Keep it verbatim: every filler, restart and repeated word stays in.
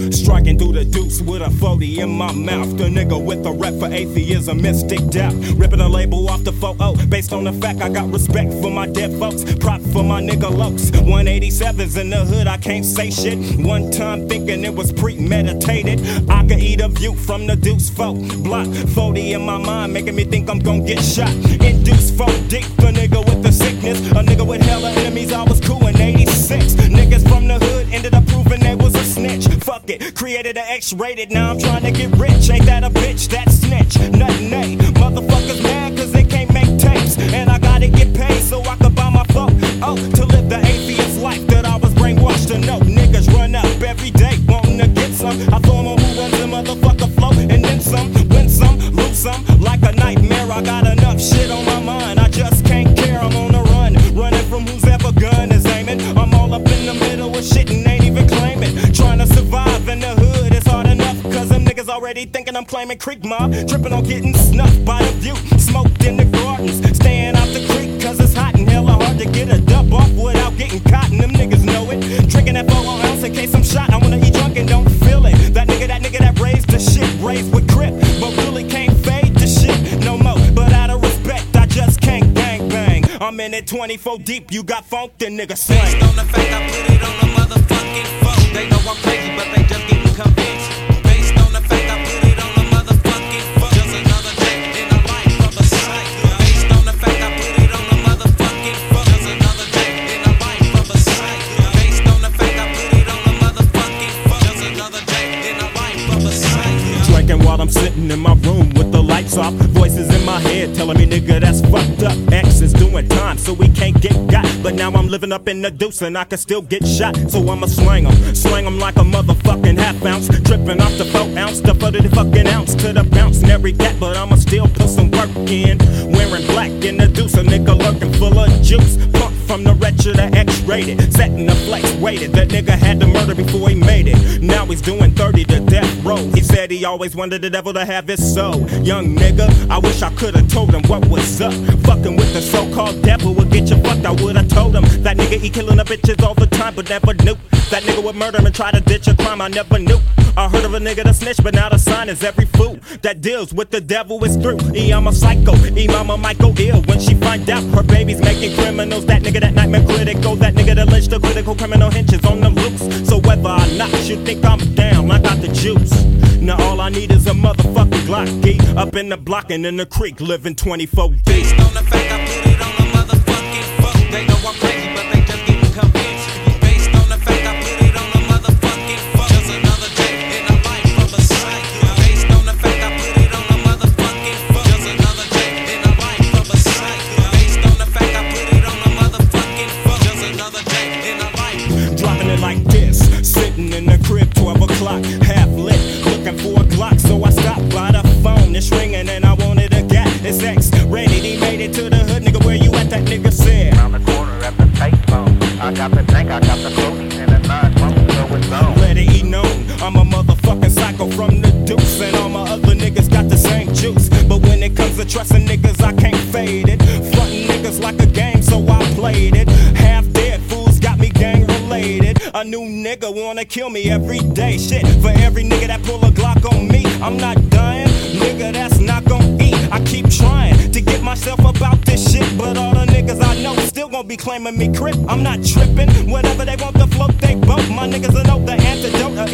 Striking through the deuce with a forty in my mouth. The nigga with a rep for atheism and sticked out. Ripping a label off the photo based on the fact I got respect for my dead folks. Prop for my nigga Lokes. one eighty-sevens in the hood, I can't say shit. One time thinking it was premeditated. I could eat a view from the deuce folk block. forty in my mind making me think I'm gon' get shot. Induced folk deep, the nigga with the sickness. A nigga with hella enemies, I was cool in eighty-six. Niggas from the hood ended up proving they was a snitch. Fuck it, created an X-rated, now I'm trying to get rich. Ain't that a bitch, that snitch? Nothing, eh? Motherfuckers mad cause they can't make tapes. And I gotta get paid so I can buy my folk. Oh, to live the atheist life that I was brainwashed to know. Niggas run up every day wanting to get some. I throw them on who runs the motherfucker flow. And then some, win some, lose some. Like a nightmare, I got enough shit on my mind. I just can't care, I'm on the run. Running from who's ever gun is aiming. I'm all up in the middle of shit and ain't even claiming. Trying to survive in the hood, it's hard enough. Cause them niggas already thinking I'm claiming creek mob. Tripping on getting snuffed by the view. Smoked in the gardens, staying out the creek. Cause it's hot and hella hard to get a dub off without getting caught. And them niggas know it. Drinking that four ounce in case I'm shot. I wanna eat drunk and don't feel it. That nigga, that nigga that raised the shit, raised with grip. But really can't fade the shit no more. But out of respect, I just can't bang bang. I'm in it twenty-four deep, you got funk, then nigga slang. Based on the fact I put it on the motherfucking phone. They know I'm crazy, but they just getting convinced. Based on the fact I put it on the motherfucking phone. Just another day in the life of a psycho. Based on the fact I put it on the motherfucking phone. Just another day in the life of a psycho. Based on the fact I put it on the motherfucking phone. Just another day in the life of a psycho. Drinking while I'm sitting in my room with the lights off. Voices in my head telling me, nigga, that's fucked up. X is doing time, so we can't get got. But now I'm living up in the deuce and I can still get shot. So I'ma slang 'em, slang 'em like a motherfucking half ounce. Tripping off the four ounce, the for the fucking ounce to the bounce and every cat. But I'ma still put some work in. Wearing black in the deuce, a nigga lurking full of juice. Pump from the wretched to X-rated. Setting the flex, waited. That nigga had to murder before he made it. Now he's doing thirty to death row. He said he always wanted the devil to have his soul. Young nigga, I wish I could've told him what was up. Fucking with the so-called devil would get you fucked. I would've told him that nigga he killing the bitches all the time, but never knew that nigga would murder and try to ditch a crime. I never knew. I heard of a nigga that snitch, but now the sign is every fool that deals with the devil is through. E, I'm a psycho. E, mama might go ill when she find out her baby's making criminals. That nigga, that nightmare critical. That nigga that lynched the critical criminal hinges on the loose. So whether or not you think I'm down, I got the juice. Now all I need is a motherfucking Glock key. Up in the block and in the creek, living twenty-four deep. Based on the fact I put it on the motherfucking phone. They know I'm crazy, but they just getting convinced. Based on the fact I put it on the motherfucking phone. Just another day in the life of a psycho. Based on the fact I put it on the motherfucking phone. Just another day in the life of a psycho. Based on the fact I put it on the motherfucking phone. Just another day in the life. Dropping it like this, sitting in the crib, twelve o'clock, half lit, looking for a Glock. So I stopped by the phone, it's ringing and I wanted a gat. It's X-rated, he made it to the hood, nigga, where you at? That nigga said Around the corner at the payphone. I got the tank, I got the clothing and a nine months, so it's on. let it be known, I'm a motherfucking psycho from the deuce. And all my other niggas got the same juice. But when it comes to trusting niggas, I can't fade it. Frontin' niggas like a game, so I played it. Half dead fools got me gang related. A new nigga wanna kill me every day. Shit, for every nigga that pull a Glock on me, I'm not dying, nigga, that's not gon' eat. I keep trying to get myself about this shit, but all the niggas I know still gon' be claiming me crip. I'm not trippin', whatever they want to float, they boat. My niggas will know the antidote. A